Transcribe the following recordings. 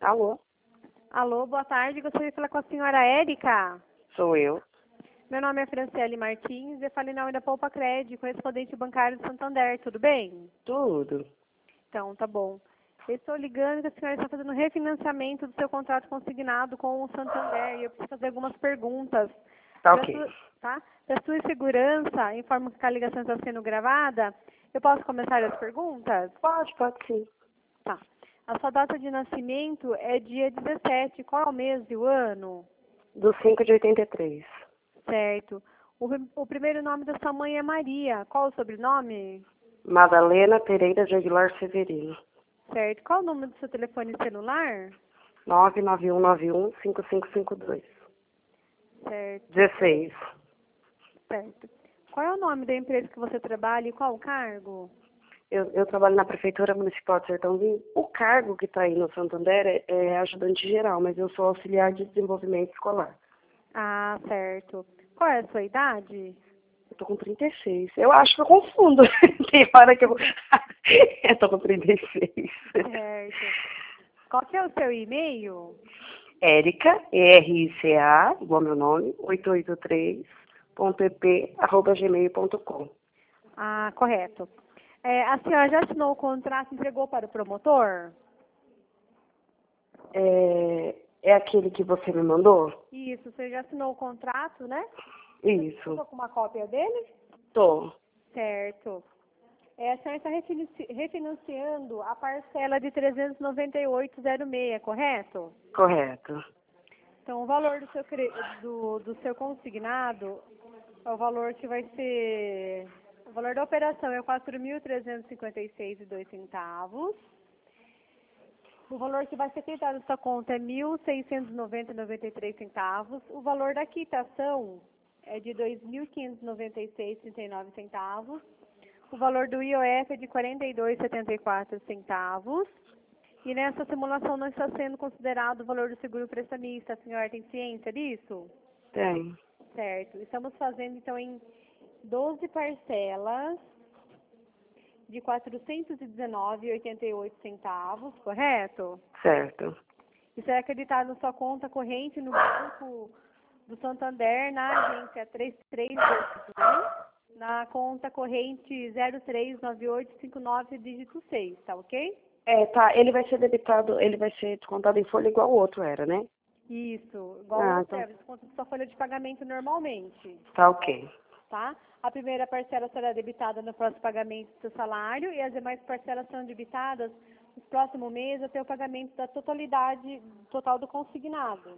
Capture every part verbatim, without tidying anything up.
Alô, Alô, boa tarde. Gostaria de falar com a senhora Érica. sou eu. Meu nome é Franciele Martins. Eu falei na nome da Poupa Crédito, correspondente bancário de Santander. Tudo bem? Tudo. Então, tá bom. Eu estou ligando que a senhora está fazendo refinanciamento do seu contrato consignado com o Santander e eu preciso fazer algumas perguntas. Tá Pra ok. su- tá? Para sua segurança, informo que a ligação está sendo gravada. Eu posso começar as perguntas? Pode, pode sim. Tá. A sua data de nascimento é dia dezessete. Qual é o mês e o ano? Do cinco de oitenta e três. Certo. O, prim- o primeiro nome da sua mãe é Maria. Qual o sobrenome? Madalena Pereira de Aguilar Severino. Certo. Qual o número do seu telefone celular? nove nove um nove um cinco cinco cinco dois. Certo. dezesseis. Certo. Qual é o nome da empresa que você trabalha e qual o cargo? Eu, eu trabalho na Prefeitura Municipal de Sertãozinho. O cargo que está aí no Santander é, é ajudante geral, mas eu sou auxiliar de desenvolvimento escolar. Ah, certo. Qual é a sua idade? Eu tô com trinta e seis. Eu acho que eu confundo. Tem hora que eu... eu tô com trinta e seis. Certo. Qual que é o seu e-mail? Érica, E R I C A, igual meu nome, oitocentos e oitenta e três ponto e p arroba gmail ponto com. Ah, correto. É, a senhora já assinou o contrato e entregou para o promotor? É, é aquele que você me mandou? Isso, você já assinou o contrato, né? Isso. Estou com uma cópia dele? Tô. Certo. É, a senhora está refinanci- refinanciando a parcela de trezentos e noventa e oito reais e seis, correto? Correto. Então, o valor do seu, cre- do, do seu consignado é o valor que vai ser... O valor da operação é quatro mil trezentos e cinquenta e seis reais e dois centavos. O valor que vai ser quitado da sua conta é mil seiscentos e noventa reais e noventa e três centavos. O valor da quitação é de dois mil quinhentos e noventa e seis reais e trinta e nove centavos. O valor do I O F é de quarenta e dois reais e setenta e quatro centavos. E nessa simulação não está sendo considerado o valor do seguro prestamista. A senhora tem ciência disso? Tem. Certo. Estamos fazendo, então, em doze parcelas de quatrocentos e dezenove reais e oitenta e oito centavos, correto? Certo. Isso é acreditado na sua conta corrente no Banco do Santander, na agência três três dois um, na conta corrente zero três nove oito cinco nove, dígito seis, tá ok? É, tá, ele vai ser debitado, ele vai ser descontado em folha igual o outro era, né? Isso, igual Ah, ao então outro, desconto de sua folha de pagamento normalmente, tá ok. tá? A primeira parcela será debitada no próximo pagamento do seu salário e as demais parcelas serão debitadas no próximo mês até o pagamento da totalidade total do consignado,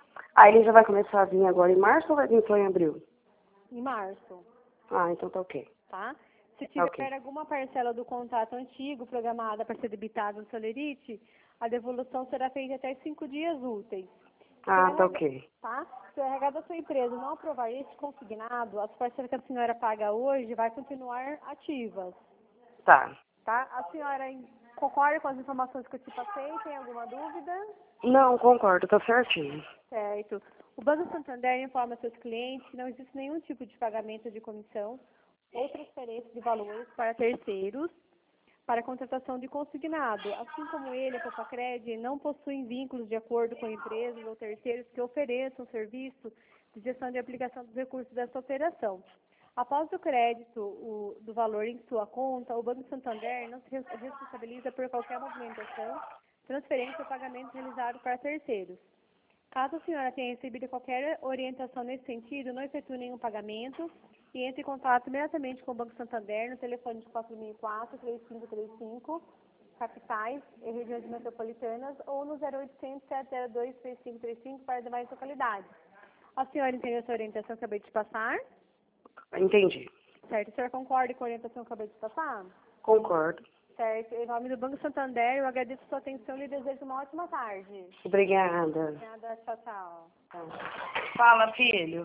Aí ele já vai começar a vir agora em março ou vai vir só em abril? em março. Ah, então tá ok. Tá? Se Tá tiver ok. alguma parcela do contrato antigo programada para ser debitada no Solerite, a devolução será feita até cinco dias úteis. Se o Ah, tá R H, ok. tá? Se o R H da sua empresa não aprovar este consignado, as parcelas que a senhora paga hoje vai continuar ativas. Tá. Tá? A senhora em- concorda com as informações que eu te passei? Tem alguma dúvida? Não, concordo, tá certinho. Certo. O Banco Santander informa seus clientes que não existe nenhum tipo de pagamento de comissão ou transferência de valores para terceiros para a contratação de consignado. Assim como ele, a Popacred, não possuem vínculos de acordo com empresas ou terceiros que ofereçam serviço de gestão de aplicação dos recursos dessa operação. Após o crédito o, do valor em sua conta, o Banco Santander não se res- responsabiliza por qualquer movimentação, transferência ou pagamento realizado para terceiros. Caso a senhora tenha recebido qualquer orientação nesse sentido, não efetue nenhum pagamento e entre em contato imediatamente com o Banco Santander no telefone de quatro mil e quatro, três cinco três cinco, capitais e regiões metropolitanas, ou no zero oitocentos, sete zero dois, três cinco três cinco para demais localidades. A senhora entendeu essa orientação que eu acabei de passar? Entendi. Certo? A senhora concorda com a orientação que eu acabei de passar? Concordo. Certo. Em nome do Banco Santander, eu agradeço a sua atenção e lhe desejo uma ótima tarde. Obrigada. Obrigada. Tchau, tchau. Fala, filho.